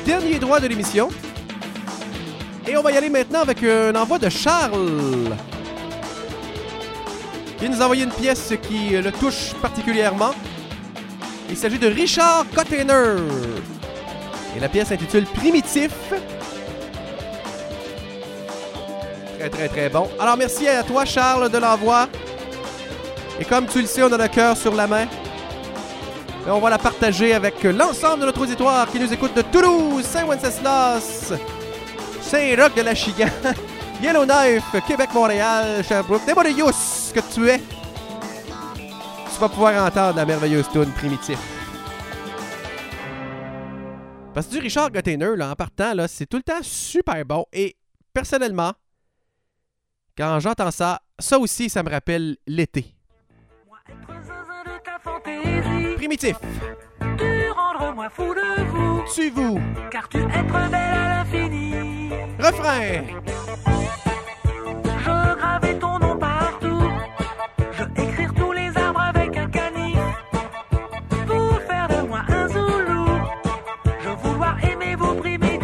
dernier droit de l'émission. Et on va y aller maintenant avec un envoi de Charles, qui nous a envoyé une pièce qui le touche particulièrement. Il s'agit de Richard Gotteiner. Et la pièce s'intitule Primitif. Très, très, très bon. Alors, merci à toi, Charles, de l'envoi. Et comme tu le sais, on a le cœur sur la main. Et on va la partager avec l'ensemble de notre auditoire qui nous écoute de Toulouse, Saint-Wenceslas, Saint-Roch de la Chigan, Yellowknife, Québec, Montréal, Sherbrooke, Desmoulins que tu es. Tu vas pouvoir entendre la merveilleuse tune Primitif. Parce que du Richard Gotteiner, là, en partant, là, c'est tout le temps super bon. Et personnellement, quand j'entends ça, ça aussi, ça me rappelle l'été. Primitif. Tu rendre-moi fou de vous. Tu vous. Car tu es trop belle à l'infini. Refrain. Je gravais ton nom partout. Je écrire tous les arbres avec un canif. Pour faire de moi un zoulou. Je vouloir aimer vos primitifs.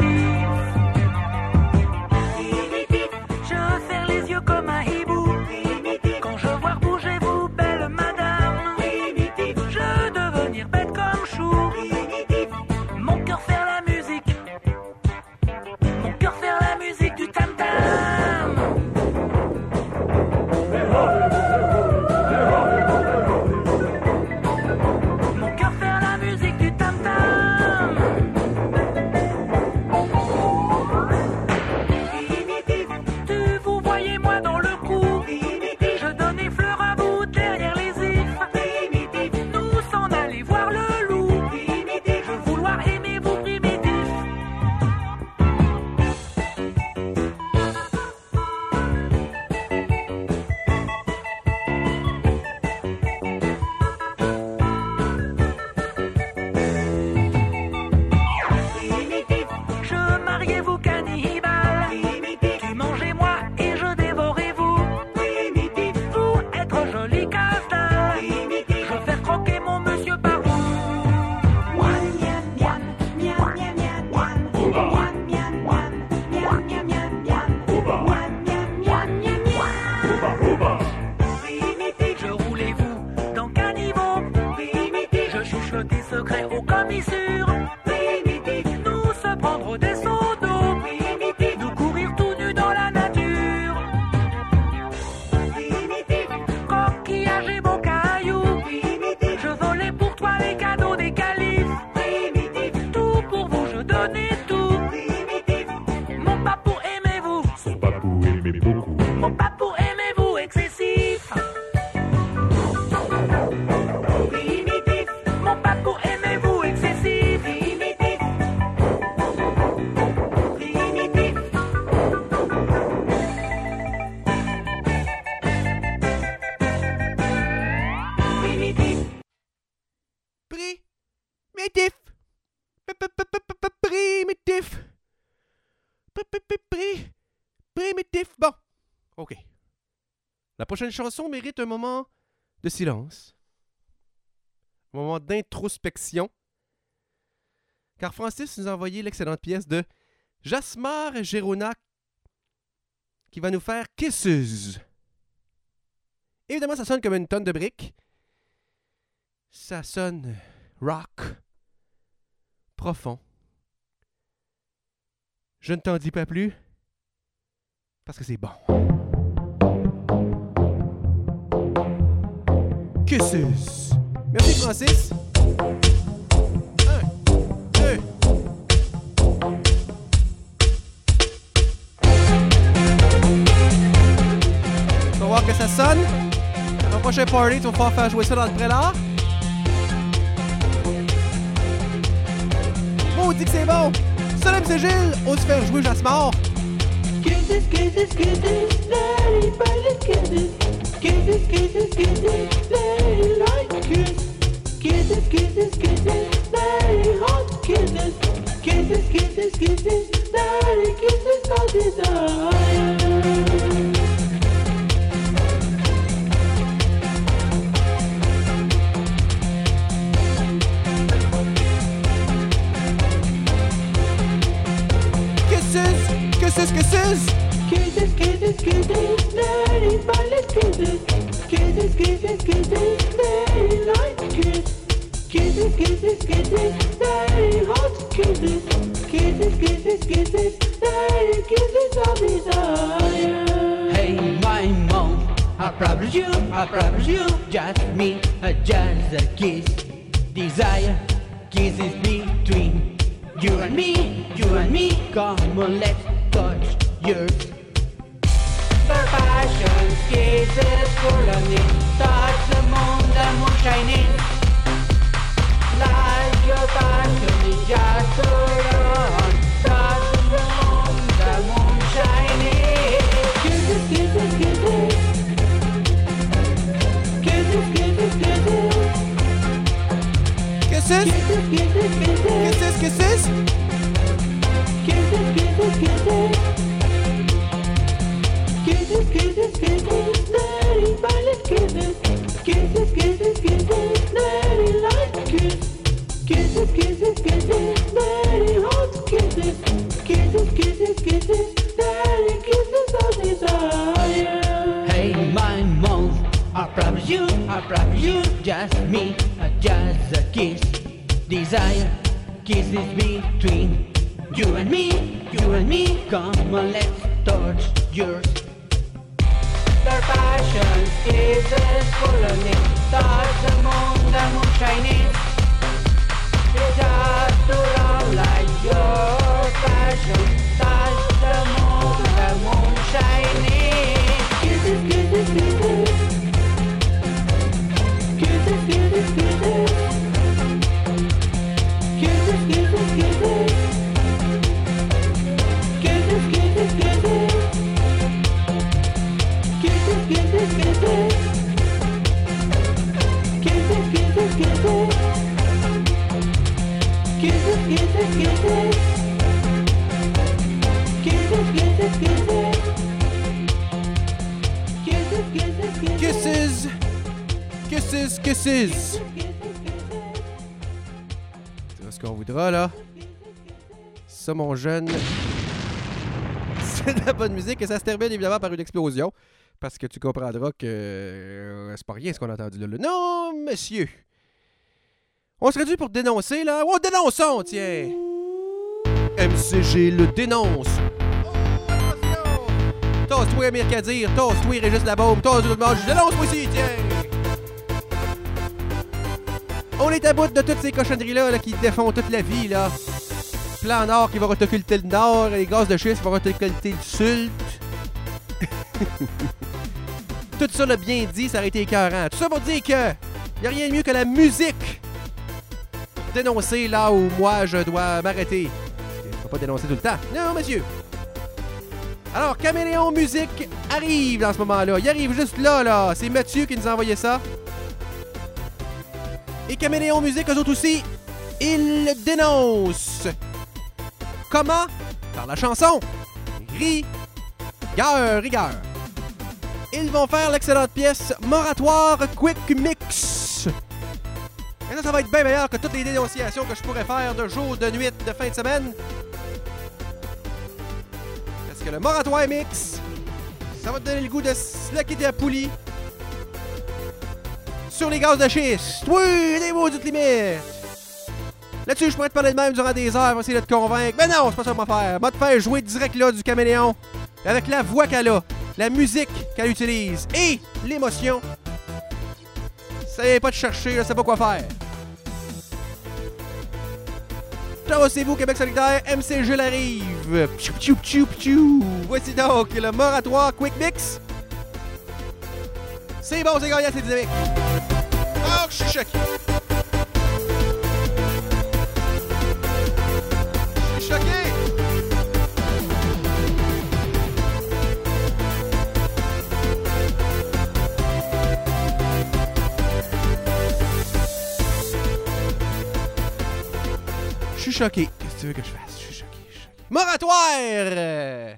Je serre les yeux comme un hibou. Quand je vois bouger vous, belle madame. Je devenir bête comme chou. Mon cœur faire la musique. Mon cœur faire la musique du tam-tam. Mon cœur faire la musique du tam-tam. Tu vous voyez moi dans le coup. Je donne des fleurs à vous derrière les ifs. Nous s'en aller voir le loup. Je vouloir aimer vos primitifs. Je mariais vous cannibale. Tu mangez moi et je dévorais vous. Vous être joli casse-dalle. Je faire croquer mon monsieur par vous. Je roulais vous dans caniveau. Je chuchote des secrets aux commissures. Nous se prendre des seaux d'eau. Nous courir tout nus dans la nature. Coquillage et beaux cailloux. Je volais pour toi les cadeaux des califes. Tout pour vous, je donnais tout. Mon papou aimez-vous. Son papou aimait beaucoup. Mon papou aimez-vous excessif. Mon papou aimez-vous excessif. Primitif. Primitif. Primitif. Bon. OK. La prochaine chanson mérite un moment de silence. Un moment d'introspection. Car Francis nous a envoyé l'excellente pièce de Jasmar Gerona qui va nous faire Kisses. Évidemment, ça sonne comme une tonne de briques. Ça sonne rock, profond. Je ne t'en dis pas plus, parce que c'est bon. Kisses. Merci Francis. 1, 2. On va voir que ça sonne. Dans le prochain party, tu vas pouvoir faire jouer ça dans le prélat. Maudit que c'est bon! Salam, c'est Gilles! On se faire jouer Jasmar! Kisses, kisses, kisses, daddy, baby, kisses. Kisses, kisses, kisses, daddy, like kiss. Kisses, kisses, kisses, daddy, hot kisses. Kisses, kisses, kisses, daddy, kisses, no desire. Kisses, kisses. Kisses, kisses, kisses, daddy, violet kisses. Kisses, kisses, kisses, daddy, light kiss. Kisses, kisses, kisses, daddy, hot kisses. Kisses, kisses, kisses, daddy, kisses of desire. Hey, my mom, I promise you, just me, just a kiss. Desire, kisses between you and me, come on, let's touch yours. The passion kisses full of me, touch the moon shining. Like your passion is just so wrong, touch the moon shining. Kisses, kisses, kisses. Kisses, kisses, kisses. Kisses. Kisses, kisses, kisses. Kisses, kisses. Kisses, kisses, kisses. Kisses, kisses, kisses. Daddy, violet kisses. Kisses, kisses, kisses. Daddy, light kiss. Kisses, kisses, kisses. Daddy, hot kisses. Kisses, kisses, kisses. Daddy, kisses of desire. Hey, my mom, I promise you, just me, just a kiss. Desire, kisses between you and me, come on, let's touch yours. Their passion kisses full of me, touch the moon shining. It's just too long like your passion, touch the moon shining. Kisses, kisses, kisses. Kisses, kisses, kisses. Kisses, kisses, kisses. Kisses, kisses, kisses. Kisses, kisses, kisses. Kisses, kisses, kisses. Kisses, kisses, kisses. Kisses, kisses, kisses. Kisses. Kisses, kisses. C'est ce qu'on voudra, là. Ça, mon jeune. C'est de la bonne musique et ça se termine évidemment par une explosion. Parce que tu comprendras que c'est pas rien ce qu'on a entendu là. Non, monsieur. On serait dû pour dénoncer, là. Oh, dénonçons, tiens. MCG le dénonce. Oh, attention. Tasse-toi, Amir Kadir. Tasse-toi, Régis Labaume. Tasse-toi, tout le monde. Je dénonce, moi aussi, tiens. On est à bout de toutes ces cochonneries-là là, qui défont toute la vie, là. Plan Nord qui va retoculter le Nord, les gaz de schiste vont retoculter le Sud. Tout ça, le bien dit, ça aurait été écœurant. Tout ça pour dire que y a rien de mieux que la musique pour dénoncer là où moi je dois m'arrêter. Je ne peux pas dénoncer tout le temps. Non, monsieur. Alors, Caméléon Musique arrive dans ce moment-là. Il arrive juste là, là. C'est Mathieu qui nous a envoyé ça. Et Caméléon Musique, eux autres aussi, ils dénoncent. Comment? Par la chanson. Rigueur. Ils vont faire l'excellente pièce Moratoire Quick Mix. Et ça va être bien meilleur que toutes les dénonciations que je pourrais faire de jour, de nuit, de fin de semaine. Parce que le Moratoire Mix, ça va te donner le goût de slacker ta poulie sur les gaz de schiste. Oui, des maudites limites. Là-dessus, je pourrais te parler de même durant des heures, essayer de te convaincre. Mais non, c'est pas ça que je vais faire. Je vais te faire jouer direct là du Caméléon. Avec la voix qu'elle a, la musique qu'elle utilise et l'émotion. Essayez pas de chercher, je sais pas quoi faire. Ciao, c'est vous, Québec solidaire, MCG l'arrive. Pchou, pchou, pchou, pchou. Voici donc le Moratoire Quick Mix. C'est bon, c'est gagnant, c'est dynamique. Oh, je suis choqué. Je suis choqué. Je suis choqué. Qu'est-ce que tu veux que je fasse? Je suis choqué. Moratoire!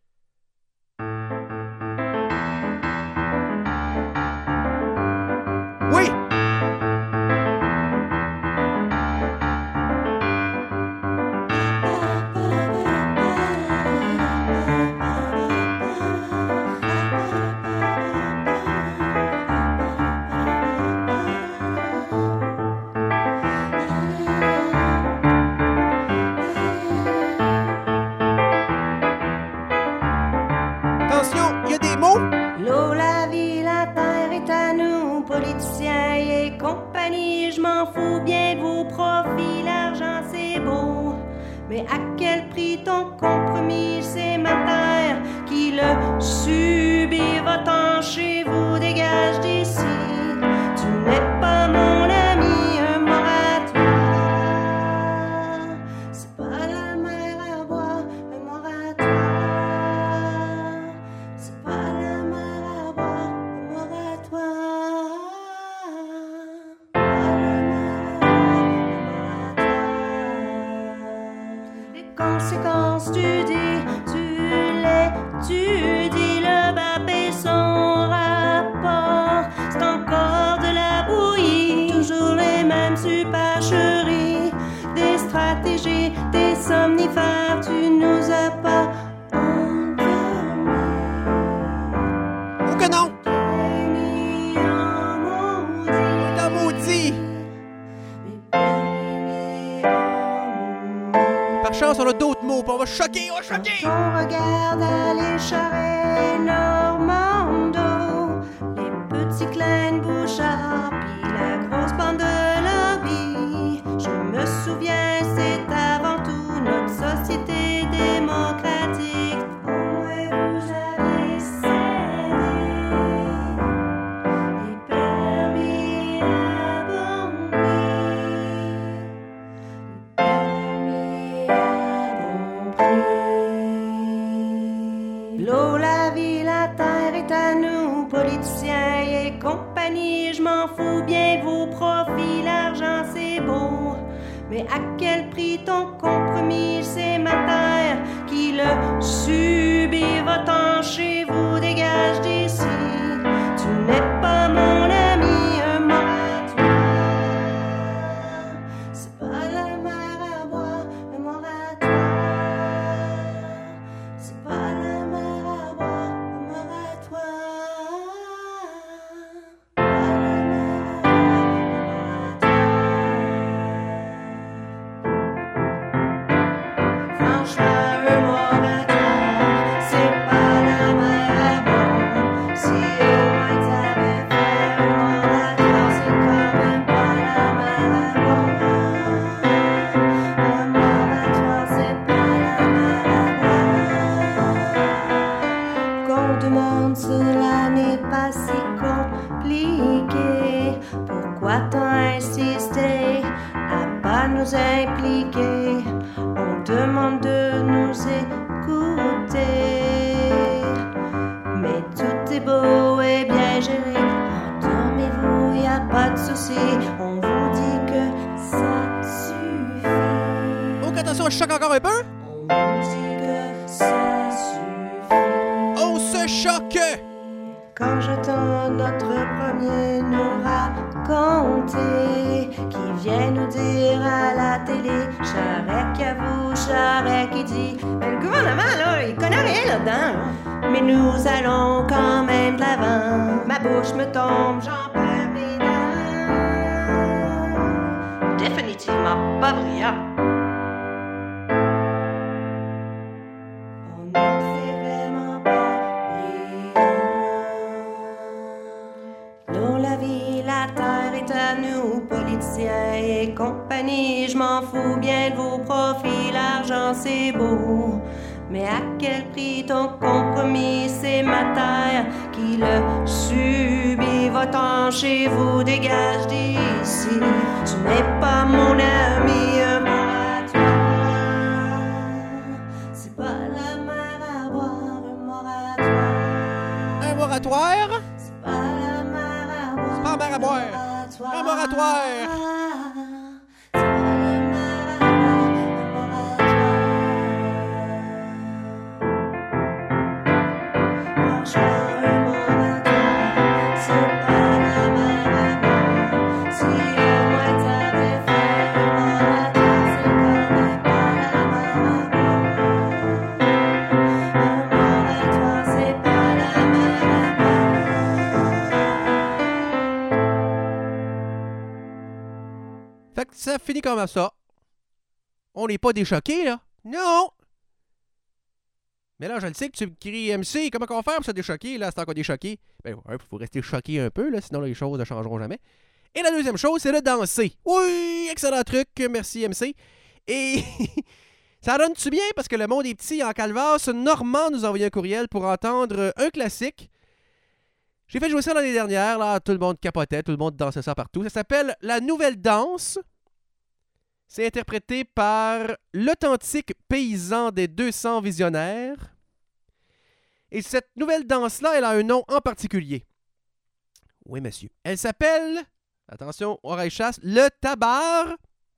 Oui! fout bien de vos profits, l'argent c'est beau. Mais à quel prix ton compromis, c'est ma terre qui le subit, va-t'en chez vous, dégage d'ici. Tu n'es pas mon ami, un moratoire. C'est pas la mer à boire, un moratoire. C'est pas la mer à boire, un moratoire. Pas la mer à boire, un moratoire. Les conséquences tu dis, le bas et son rapport. C'est encore de la bouillie, toujours les mêmes supercheries. Des stratégies, des somnifères, tu nous as pas endormis. Ou que non? T'es mis en maudit. T'as maudit! Par chance, on a d'autres mots, puis on va choquer, On regarde à l'écharet Normando, les petits clins Bouchard, puis la grosse bande de lobby. Je me souviens, c'est avant tout notre société démocratique. Au moins vous avez cédé et permis à bon prix. L'eau, la vie, la terre est à nous, politiciens et compagnie. Je m'en fous bien de vos profits, l'argent c'est beau. Mais à quel prix ton compromis, c'est ma terre qui le subit, va-t'en chez vous, dégage d'ici. Tu n'es pas mon ami, un moratoire. C'est pas la mer à boire, un moratoire. C'est pas la mer à boire, un moratoire. Pas la mer à boire, un moratoire. Franchement, un moratoire, c'est pas la mer à boire. Si au moins t'avais fait un moratoire, c'est quand même pas la mer à boire. Un moratoire, c'est pas la mer à boire. Qu'on demande, cela n'est pas si compliqué. Pourquoi t'as insisté à pas nous impliquer? On demande de nous écouter. Mais tout est beau et bien géré. Endormez-vous, y a pas de souci. On vous dit que ça suffit. Oh, attention, je choque encore un peu. On vous dit que ça suffit. On se choque! Quand j'entends notre premier nous raconter, qui vient nous dire à la télé, Charest qui avoue, Charest qui dit, mais le gouvernement là, il connaît rien là-dedans. Là. Mais nous allons quand même de l'avant. Ma bouche me tombe, j'en perds mes dents. Définitivement pas brillant. Oh non, c'est vraiment pas brillant. L'eau, la vie, la terre est à nous, politiciens et compagnie. Je m'en fous bien de vos profits, l'argent c'est beau. Mais à quel prix ton compromis, c'est ma terre qui le subit. Va-t'en chez vous, dégage d'ici. Tu n'es pas mon ami, un moratoire. C'est pas la mer à boire, un moratoire. Un moratoire? C'est pas la mer à boire. C'est pas la mer à boire. Un moratoire. C'est pas la mer à boire, un moratoire. Franchement, un moratoire, c'est pas la mer à boire. Si au moins t'avais fait un moratoire, c'est quand même pas la mer à boire. Un moratoire, c'est pas la mer à boire. Fait que ça finit comme ça. On n'est pas déchoqués, là. Non! Mais là, je le sais que tu me cries MC. Comment on va faire pour se déchoquer, là, c'est encore déchoqué? Ben, il faut rester choqué un peu, là, sinon les choses ne changeront jamais. Et la deuxième chose, c'est de danser. Oui, excellent truc. Merci, MC. Et ça donne-tu bien parce que le monde est petit en Calvasse. Normand nous a envoyé un courriel pour entendre un classique. J'ai fait jouer ça l'année dernière. Là, tout le monde capotait, tout le monde dansait ça partout. Ça s'appelle La Nouvelle Danse. C'est interprété par l'authentique paysan des 200 visionnaires. Et cette nouvelle danse-là, elle a un nom en particulier. Oui, monsieur. Elle s'appelle, attention, oreille chasse, le tabar.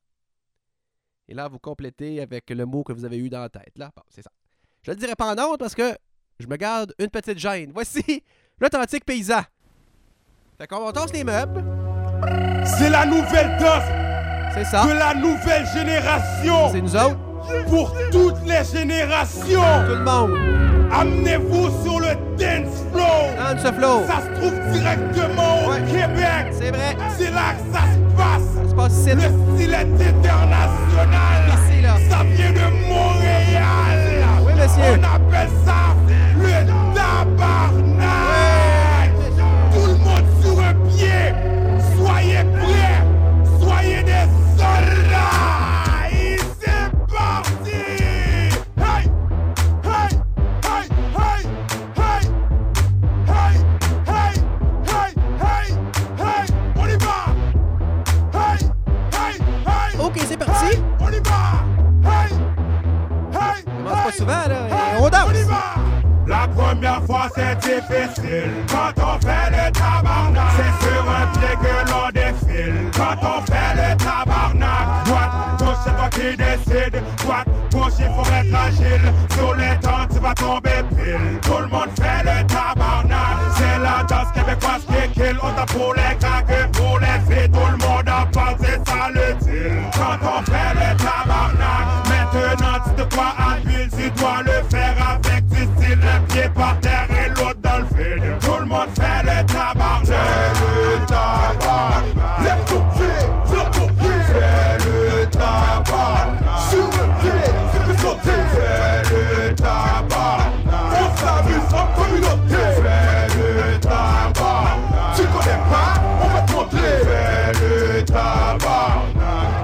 Et là, vous complétez avec le mot que vous avez eu dans la tête. Là, bon, c'est ça. Je ne le dirai pas en honte parce que je me garde une petite gêne. Voici l'authentique paysan. Fait qu'on tasse les meubles. C'est la nouvelle danse C'est ça. de la nouvelle génération. C'est nous autres. Pour toutes les générations. Tout le monde. Amenez-vous sur le dance floor. Dans ce flow. Ça se trouve directement au Québec. C'est vrai. C'est là que ça se passe. Ça se passe ici. Le style est international. Ici, là. Ça vient de Montréal. Oui, monsieur. On appelle ça le tabarnak. Tout le monde sur un pied. Soyez prêts. Soyez des soldats. Et c'est parti. Hey, hey, hey, hey, hey, hey, hey, hey, hey, hey. On y va. Hey, hey, hey. OK, c'est parti. Hey, on y va. Hey, hey, On commence pas hey, souvent, là. hey, On danse. on y va. La première fois c'est difficile. Quand on fait le tabarnak, c'est sur un pied que l'on défile. Quand on fait le tabarnak, droite, gauche, c'est toi qui décide. Droite, gauche, il faut être agile. Sur les temps, tu vas tomber pile. Tout le monde fait le tabarnak. C'est la danse québécoise qui kill. On t'a pour les craques, pour les filles. Tout le monde en parle, c'est ça le deal. Quand on fait le tabarnak, maintenant tu te crois habile. Tu dois le faire avec du style. Un pied par terre et l'autre dans le vide. Tout le monde fait le tabarnak. C'est le tabarnak. Lève ton pied, sur ton pied. C'est le tabarnak. Sur le pied, tu peux sauter. C'est le tabarnak. On s'amuse en communauté. C'est le tabarnak. Tu connais pas, on va te montrer. C'est le tabarnak.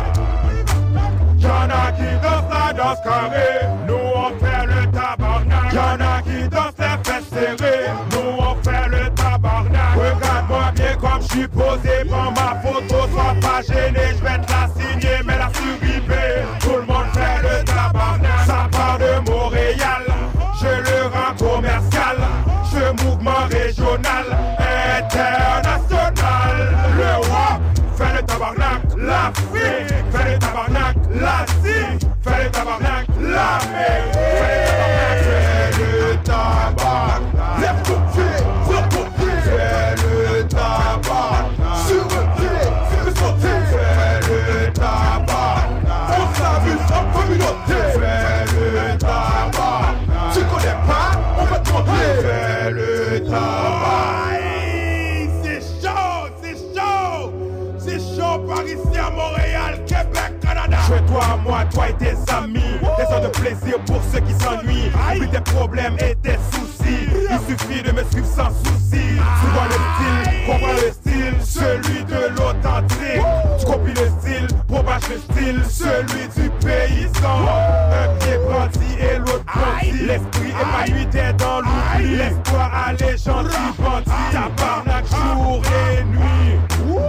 Y'en a qui dansent la danse carrée. Nous on fait le tabarnak. Y'en a qui dansent les fesses serrées. Nous on fait le tabarnak. Regarde-moi bien comme je suis posé. Prends ma photo, sois pas gêné. Je vais te la signer, mais la survivre. Tout le monde fait le tabarnak. Ça part de Montréal. Je le rends commercial. Je mouvement régional, international. L'Europe fait le tabarnak. L'Afrique fait le tabarnak. L'Asie fait le tabarnak. L'Amérique fait le tabarnak. Lève ton pied, sur ton pied. Fais le tabarnak. Sur le pied, tu peux sauter. Fais le tabarnak. On s'amuse en communauté. Fais le tabarnak. Tu connais pas, on va te montrer. Fais le tabarnak. C'est chaud, c'est chaud. C'est chaud par ici à Montréal, Québec, Canada. Fais-toi, moi, toi et tes amis. Des heures de plaisir pour ceux qui s'ennuient. Oublie tes problèmes et tes soucis. Il suffit de me suivre sans souci. Tu vois le style, comprends le style, celui de l'authentique. Tu copies le style, propage le style, celui du paysan. Un pied brandi et l'autre bandit. L'esprit épanoui, t'es dans l'oubli. Laisse-toi aller, gentil bandit. Tabarnak jour et nuit.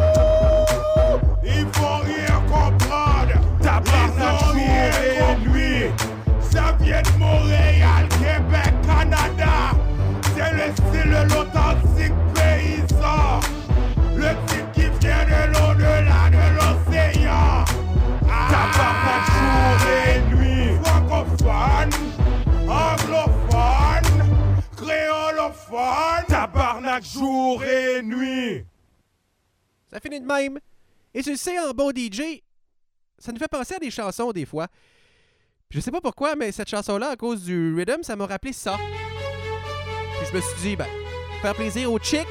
Ils vont rien comprendre. Tabarnak jour et nuit. Ça vient de Montréal, Québec, Canada. C'est le style de l'authentique paysan. Le type qui vient de l'au-delà de l'océan. Tabarnak jour et nuit. Francophone, anglophone, créolophone. Tabarnak jour et nuit. Ça finit de même. Et tu le sais, en bon DJ, ça nous fait penser à des chansons des fois. Puis je sais pas pourquoi, mais cette chanson-là, à cause du rhythm, ça m'a rappelé ça. Puis je me suis dit, ben, faire plaisir aux chicks.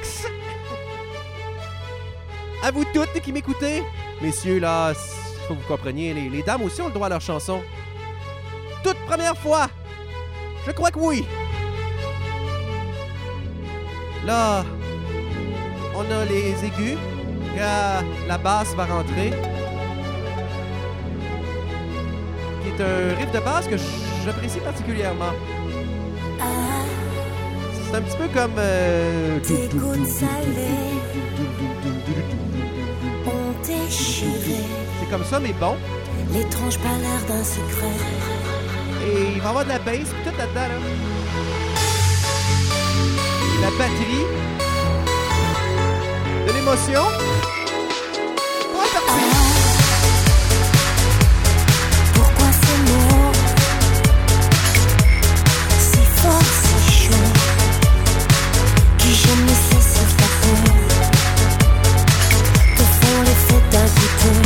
À vous toutes qui m'écoutez. Messieurs, là, faut que vous compreniez, les dames aussi ont le droit à leur chanson. Toute première fois. Je crois que oui. Là, on a les aigus. La basse va rentrer. Qui est un riff de basse que j'apprécie particulièrement. C'est un petit peu comme... Tes gouttes salées ont déchiré C'est comme ça, mais bon. l'étrange pâleur d'un secret. Et il va y avoir de la bass, puis tout là-dedans, là. La batterie. De l'émotion. Ouais, parti. Pourquoi ces mots si forts, si chauds, qui gémissaient sur ta peau, te font l'effet d'un couteau,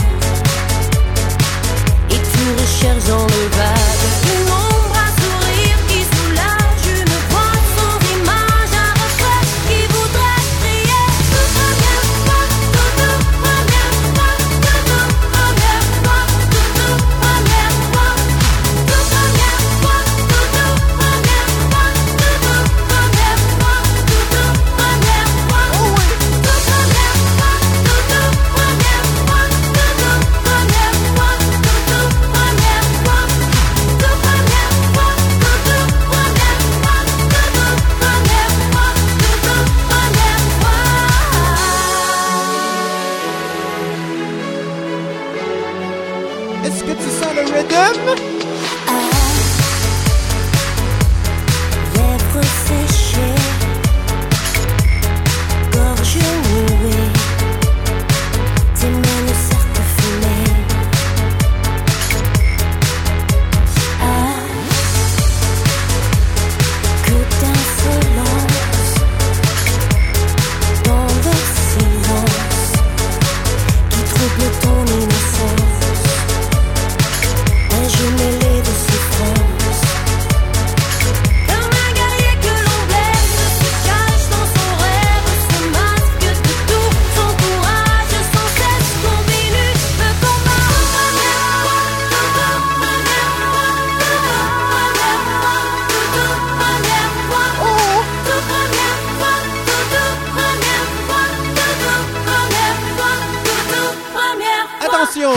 et tu recherches dans le vague une ombre, un sourire qui soulage une voix sans image, un reflet qui voudrait crier toute première fois, toute première fois, toute première fois, toute première fois, toute première fois, toute première fois, toute première fois, toute première fois, toute première fois, toute première fois, toute première fois, toute première fois, toute première fois, Est-ce que tu sens le rhythm? lèvres séchées, gorge nouée, tes mains ne servent que fumer. Que d'insolence dans le silence qui trouble ton innocence. Un jeu mêlé de souffrance. Comme un guerrier que l'on blesse, se cache dans son rêve, se masque de tout son courage, sans cesse continue le combat. Toute première fois, toute première fois, toute première fois, toute première fois, toute première fois, toute première fois. Attention!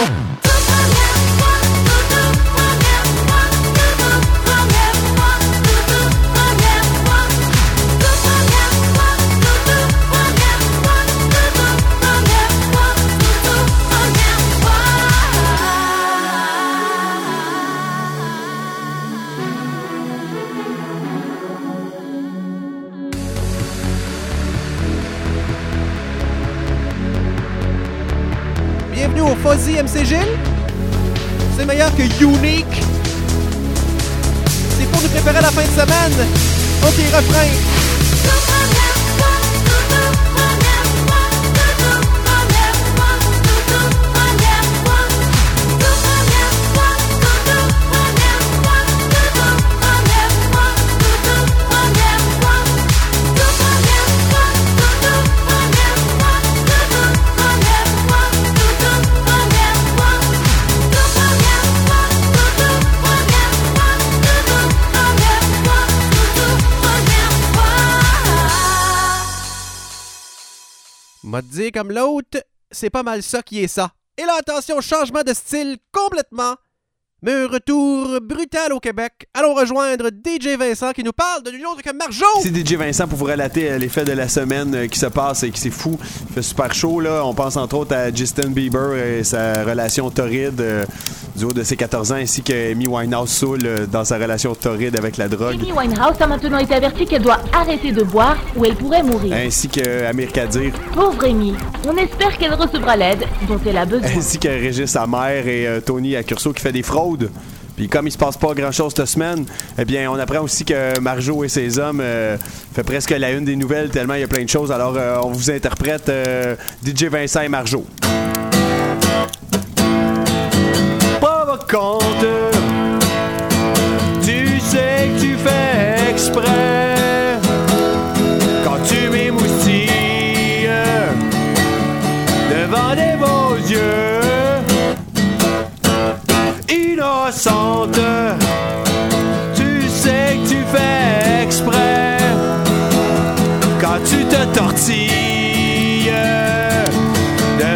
Bienvenue au Fuzzy MC Gilles. C'est meilleur que Unique. C'est pour nous préparer la fin de semaine. OK, refrain. M'a dit comme l'autre, c'est pas mal ça qui est ça. Et là, attention, changement de style complètement. Mais un retour brutal au Québec. Allons rejoindre DJ Vincent qui nous parle de nul autre que Marjo. C'est DJ Vincent pour vous relater l'effet de la semaine qui se passe et qui c'est fou. Il fait super chaud, là. On pense entre autres à Justin Bieber et sa relation torride du haut de ses 14 ans, ainsi que Amy Winehouse saoule dans sa relation torride avec la drogue. Amy Winehouse a maintenant été avertie qu'elle doit arrêter de boire ou elle pourrait mourir. Ainsi que Amir Kadir. Pauvre Amy, on espère qu'elle recevra l'aide dont elle a besoin. Ainsi que Régis, sa mère, et Tony Accurso qui fait des fraudes. Puis comme il se passe pas grand-chose cette semaine, eh bien, on apprend aussi que Marjo et ses hommes fait presque la une des nouvelles tellement il y a plein de choses. Alors, on vous interprète DJ Vincent et Marjo. Provocante, tu sais que tu fais exprès quand tu m'émoustilles devant des beaux yeux. Innocente, tu sais que tu fais exprès quand tu te tortilles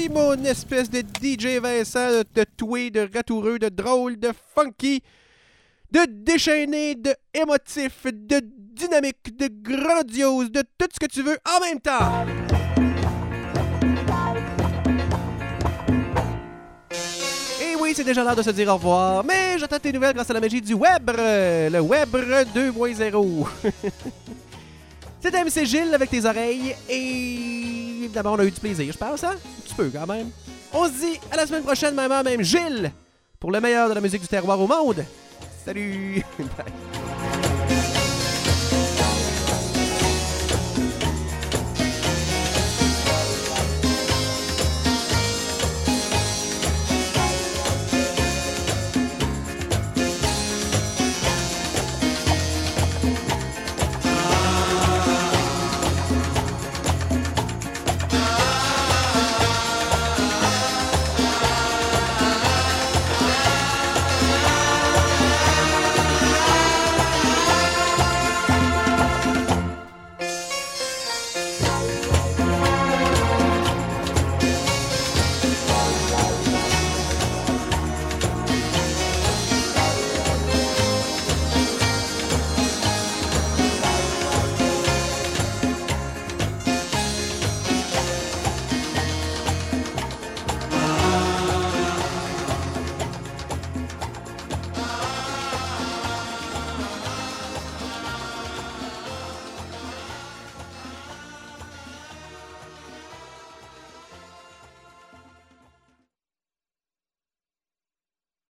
Merci, mon espèce de DJ Vincent, de toué, de ratoureux, de drôle, de funky, de déchaîné, de émotif, de dynamique, de grandiose, de tout ce que tu veux en même temps. Et oui, c'est déjà l'heure de se dire au revoir, mais j'attends tes nouvelles grâce à la magie du web, le web 2.0. C'était MC Gilles avec tes oreilles et évidemment on a eu du plaisir, je pense, hein? Un petit peu quand même. On se dit à la semaine prochaine, même heure, même Gilles, pour le meilleur de la musique du terroir au monde. Salut! Bye.